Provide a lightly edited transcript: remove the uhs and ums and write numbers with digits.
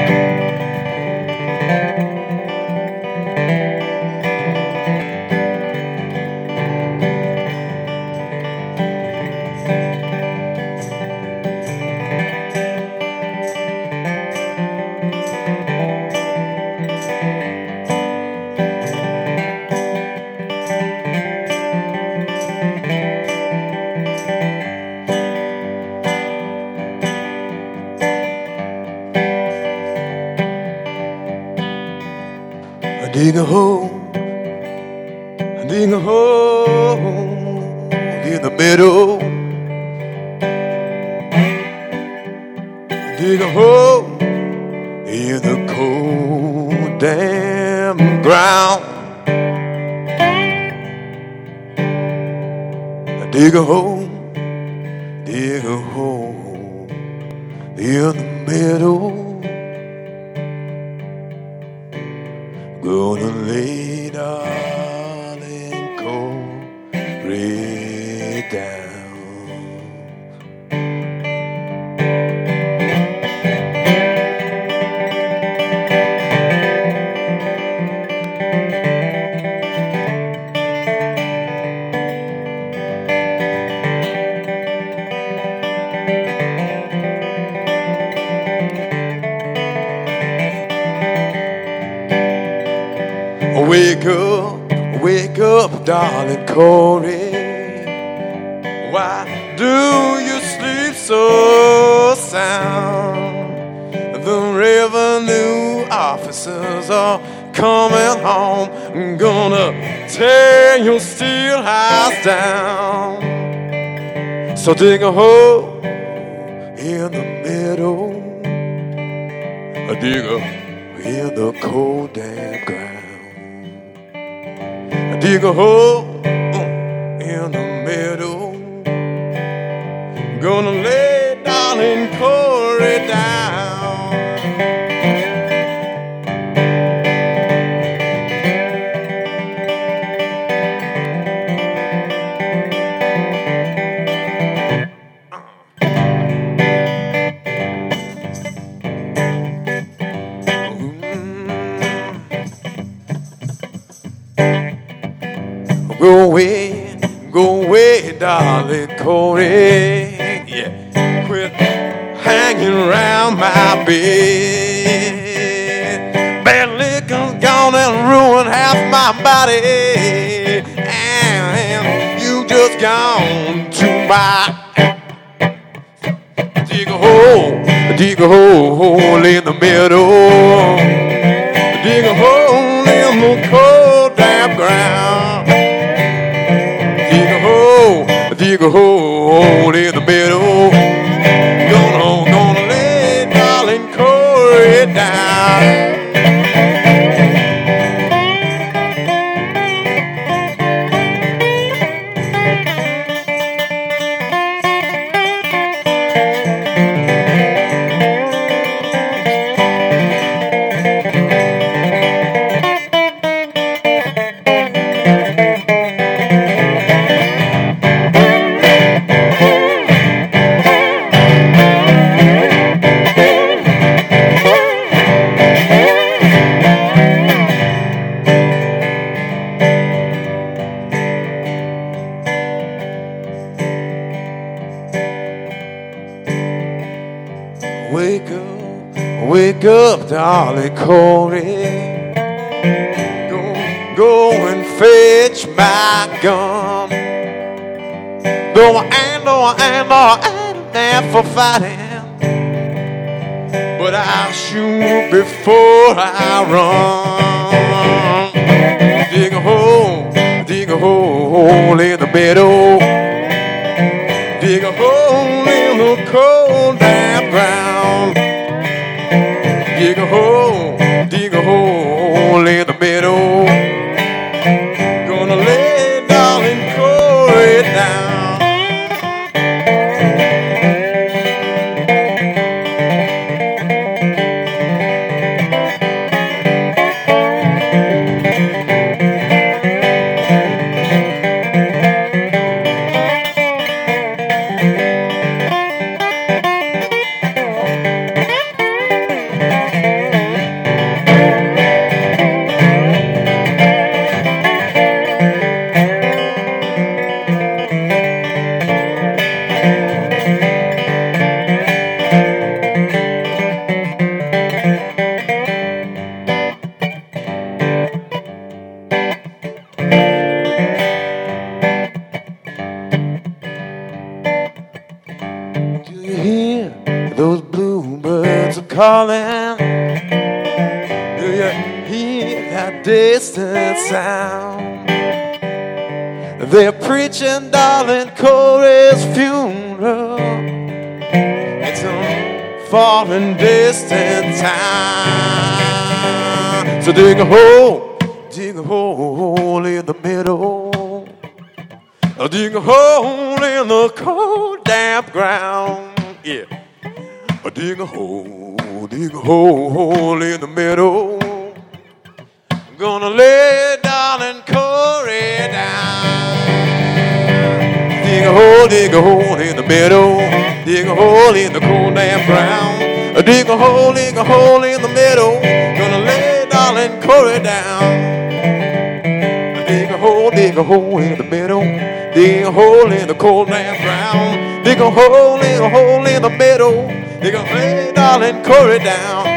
Dig a hole, dig a hole in the middle. Dig a hole in the cold damn ground. Dig a hole in the middle. Gonna lay darling Corey down. Wake up, darling Corey. Why do you sleep so sound? The revenue officers are coming home, gonna tear your steel house down. So dig a hole in the middle, dig a in the cold damn ground. Dig a hole in the middle. Gonna lay darling Corey down. Go away, darling Corey. Yeah, quit hanging around my bed. Bad liquor's gone and ruined half my body, and you just gone to my dig a hole in the middle, dig a hole in the cold damn ground. Dig a hole in the middle. Gonna lay darling Corey down. Wake up, darling Corey. Go and fetch my gun. Though I ain't there for fighting, but I'll shoot before I run. Dig a hole in the middle. Dig a hole in the cold damn ground. Dig a hole in the middle. Gonna lay darling Corey down. darling, do you hear that distant sound? They're preaching, darling, Corey's funeral. It's a foreign distant town. So dig a hole in the middle. Dig a hole in the cold, damp ground. Yeah. Dig a hole in the middle. I'm gonna lay darling Corey down. Dig a hole in the middle. Dig a hole in the cold, damp ground. Dig a hole in the middle. Gonna lay darling Corey down. Dig a hole in the middle. Dig a hole in the cold, damp ground. Dig a hole in the middle. Dig a lay darling Corey down.